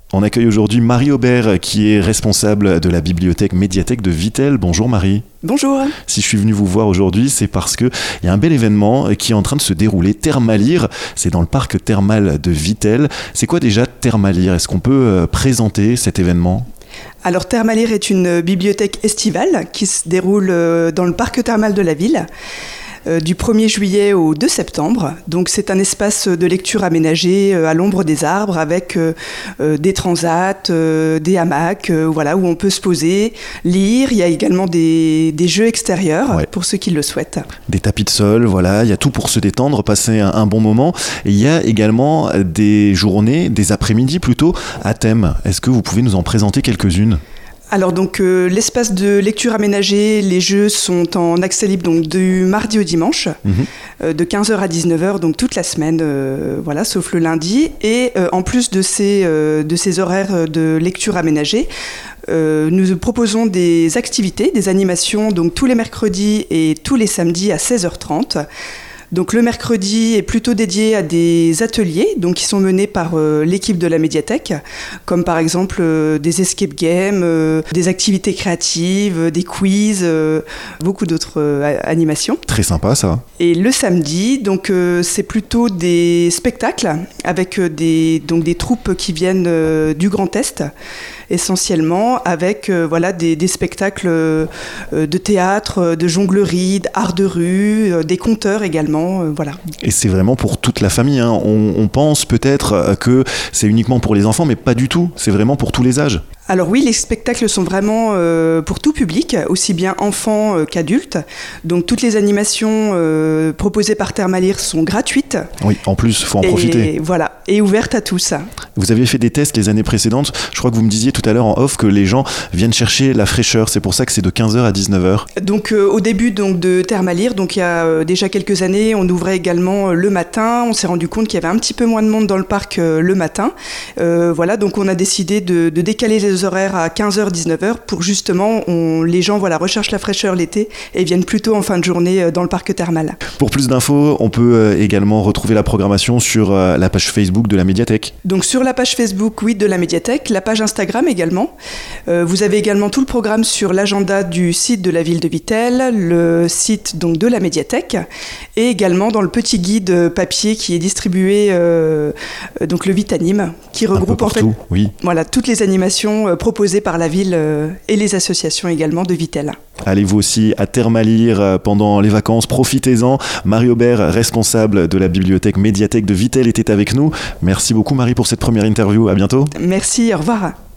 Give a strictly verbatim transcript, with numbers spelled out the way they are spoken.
On accueille aujourd'hui Marie Aubert, qui est responsable de la bibliothèque médiathèque de Vittel. Bonjour Marie. Bonjour. Si je suis venu vous voir aujourd'hui, c'est parce qu'il y a un bel événement qui est en train de se dérouler, Thermalire. C'est dans le parc thermal de Vittel. C'est quoi déjà Thermalire ? Est-ce qu'on peut présenter cet événement ? Alors Thermalire est une bibliothèque estivale qui se déroule dans le parc thermal de la ville. Euh, du premier juillet au deux septembre. Donc c'est un espace de lecture aménagé euh, à l'ombre des arbres avec euh, euh, des transats, euh, des hamacs, euh, voilà, où on peut se poser, lire. Il y a également des, des jeux extérieurs ouais. pour ceux qui le souhaitent. Des tapis de sol, voilà, il y a tout pour se détendre, passer un, un bon moment. Et il y a également des journées, des après-midi plutôt, à thème. Est-ce que vous pouvez nous en présenter quelques-unes ? Alors donc euh, l'espace de lecture aménagé, les jeux sont en accès libre donc du mardi au dimanche, mmh. euh, de quinze heures à dix-neuf heures, donc toute la semaine, euh, voilà, sauf le lundi. Et euh, en plus de ces, euh, de ces horaires de lecture aménagée, euh, nous proposons des activités, des animations, donc tous les mercredis et tous les samedis à seize heures trente. Donc le mercredi est plutôt dédié à des ateliers donc, qui sont menés par euh, l'équipe de la médiathèque, comme par exemple euh, des escape games, euh, des activités créatives, euh, des quiz, euh, beaucoup d'autres euh, animations. Très sympa ça. Et le samedi, donc, euh, c'est plutôt des spectacles avec euh, des, donc, des troupes qui viennent euh, du Grand Est, essentiellement avec euh, voilà, des, des spectacles euh, de théâtre, de jonglerie, d'art de rue, euh, des conteurs également. Euh, voilà. Et c'est vraiment pour toute la famille. Hein. On, on pense peut-être que c'est uniquement pour les enfants, mais pas du tout. C'est vraiment pour tous les âges. Alors oui, les spectacles sont vraiment euh, pour tout public, aussi bien enfants euh, qu'adultes. Donc toutes les animations euh, proposées par Thermalire sont gratuites. Oui, en plus, il faut en et, profiter. Voilà, et ouvertes à tous. Vous aviez fait des tests les années précédentes. Je crois que vous me disiez tout à l'heure en off que les gens viennent chercher la fraîcheur. C'est pour ça que c'est de quinze heures à dix-neuf heures. Donc euh, au début donc, de Thermalire, donc, il y a euh, déjà quelques années, on ouvrait également euh, le matin. On s'est rendu compte qu'il y avait un petit peu moins de monde dans le parc euh, le matin. Euh, voilà, donc on a décidé de, de décaler les horaires à quinze heures dix-neuf heures pour justement on, les gens voilà, recherchent la fraîcheur l'été et viennent plutôt en fin de journée dans le parc thermal. Pour plus d'infos, on peut également retrouver la programmation sur la page Facebook de la médiathèque. Donc sur la page Facebook oui, de la médiathèque, la page Instagram également. Euh, vous avez également tout le programme sur l'agenda du site de la ville de Vittel, le site donc, de la médiathèque et également dans le petit guide papier qui est distribué, euh, donc le Vitanime, qui regroupe en fait oui. voilà, toutes les animations euh, proposées par la ville euh, et les associations également de Vittel. Allez vous aussi à Thermalire pendant les vacances, profitez-en. Marie Aubert, responsable de la bibliothèque médiathèque de Vittel, était avec nous. Merci beaucoup Marie pour cette première interview, à bientôt. Merci, au revoir.